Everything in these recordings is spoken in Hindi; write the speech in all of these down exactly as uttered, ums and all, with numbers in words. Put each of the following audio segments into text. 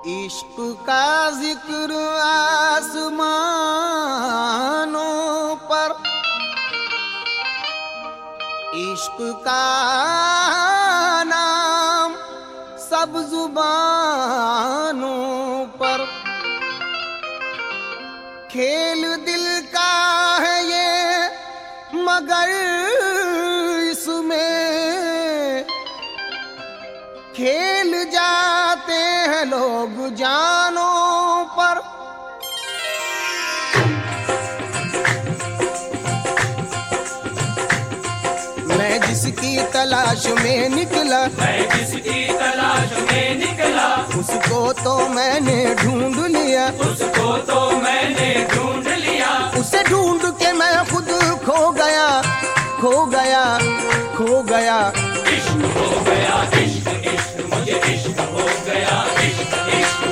इश्क का जिक्र आसमानों पर, इश्क का नाम सब जुबानों पर। खेल दिल का है ये मगर इसमें खेल जाते हैं लोग जानों पर। मैं जिसकी तलाश में निकला, मैं जिसकी तलाश में निकला, उसको तो मैंने ढूंढ लिया, उसको तो मैंने ढूंढ लिया। उसे ढूंढ के मैं खुद खो गया, खो गया, खो गया। इश्क हो गया, इश्क इश्क मुझे इश्क हो गया, इश्क इश्क।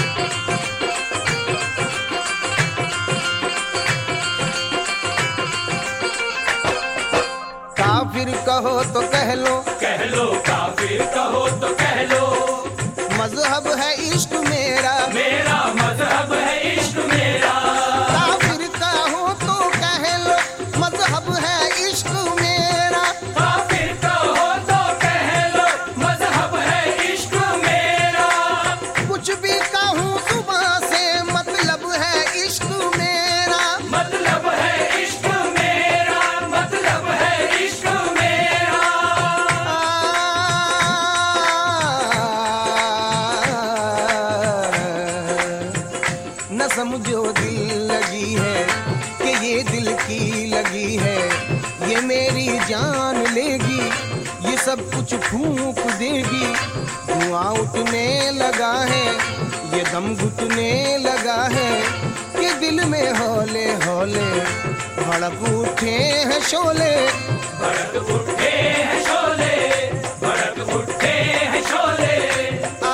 काफिर कहो तो कह लो, कह लो काफिर कहो तो कह लो, मजहब है इश्क मेरा, मेरा मजहब है इश्क मेरा। काफिर कहो तो कह लो, मजहब है इश्क मेरा। काफिर कहो तो कह लो, मजहब है इश्क मेरा। कुछ भी कहूँ सुबह से मतलब है इश्क मेरा, मतलब है इश्क मेरा, मतलब है इश्क मेरा। न समझो दिल लगी है कि ये दिल की लगी है, ये मेरी जान लेगी, ये सब कुछ फूंक देगी। धुआं उठने लगा है, ये दम घुटने लगा है, कि दिल में हौले हौले भड़क उठे हैं शोले। भड़क उठे हैं शोले, भड़क उठे हैं शोले। आ,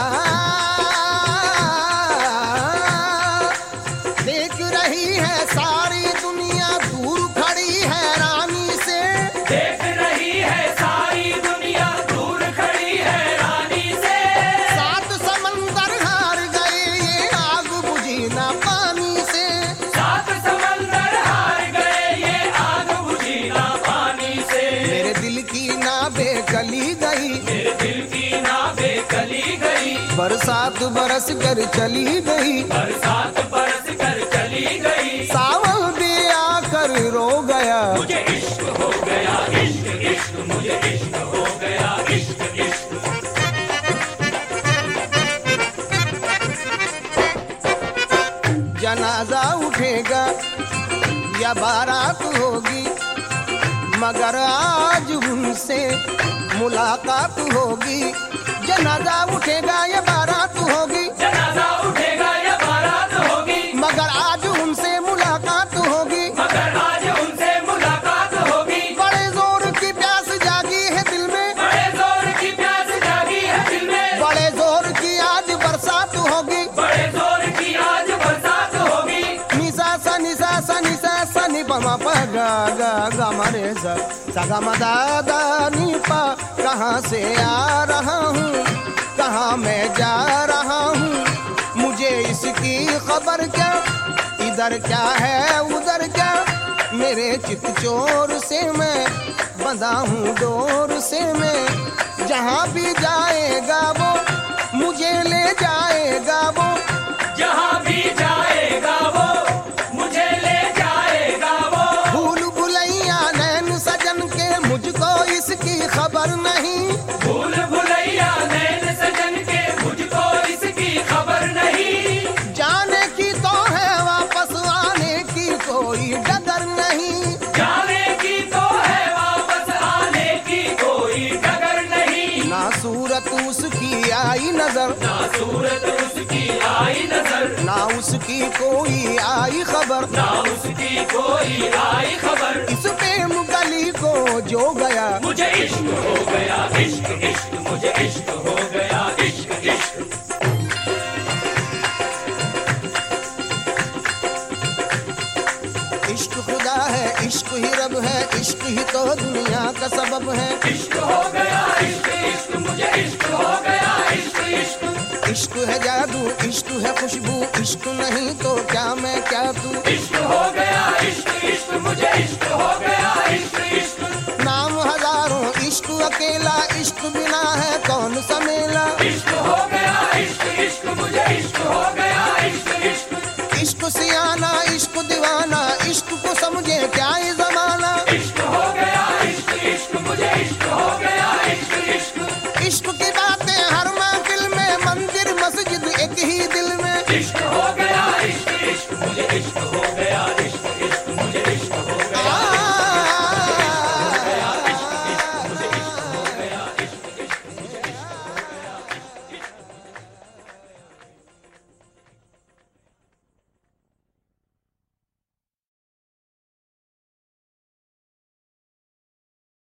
देख रही है सारी दुनिया दूर खड़ी है रानी से, देख रही है सारी दुनिया दूर खड़ी है रानी से। सात समंदर हार गए ये आग बुझी ना पानी से। सात समंदर हार गए ये आग बुझी ना पानी से। मेरे दिल की नाबे कली गई, मेरे दिल की नावें कली गई, बरसात बरस कर चली गई, बरसात बरस कर चली गई। सावन भी आकर रो गया। मुझे इश्क हो गया, इश्क इश्क मुझे इश्क हो गया, इश्क इश्क। जनाजा उठेगा या बारात होगी, मगर आज उनसे मुलाकात होगी। जनाजा उठेगा या बारात होगी, जनाजा उठेगा या बारात होगी, मगर आज उनसे मुलाकात होगी। मगर आज उनसे मुलाकात होगी। बड़े जोर की प्यास जागी है दिल में, बड़े जोर की प्यास जागी है दिल में, बड़े जोर की आज बरसात होगी। बड़े जोर की आज बरसात होगी। निसा सा निसा सा निसा सा नि प म प गा गा गा म रे सा सा गा म दा दा नि पा। कहाँ से आ रहा हूँ, कहाँ मैं जा रहा हूँ, मुझे इसकी खबर क्या, इधर क्या है उधर क्या। मेरे चित चोर से मैं बंधा हूँ डोर से मैं, जहाँ भी जाएगा वो मुझे ले जाएगा वो। जहाँ भी जाएगा वो मुझे ले जाएगा वो। भूल भुलैया नैन सजन के मुझको इसकी खबर नहीं, भूल भुलैया नैन सजन के मुझको इसकी खबर नहीं। जाने की तो है वापस आने की कोई डगर नहीं। जाने की तो है वापस आने की कोई डगर नहीं। ना सूरत उसकी आई नजर, ना सूरत उसकी आई नजर, ना उसकी कोई आई खबर। ना उसकी कोई आई खबर। इस प्रेम गली को जो गया, मुझे इश्क हो गया, इश्क इश्क मुझे इश्क हो गया, इश्क इश्क। इश्क खुदा है, इश्क ही रब है, इश्क ही तो दुनिया का सबब है। इश्क हो गया, इश्क इश्क मुझे इश्क हो गया, इश्क इश्क इश्क है जादू, इश्क है खुशबू, इश्क नहीं तो क्या मैं क्या तू। इश्क हो गया इश्क इश्क मुझे इश्क हो गया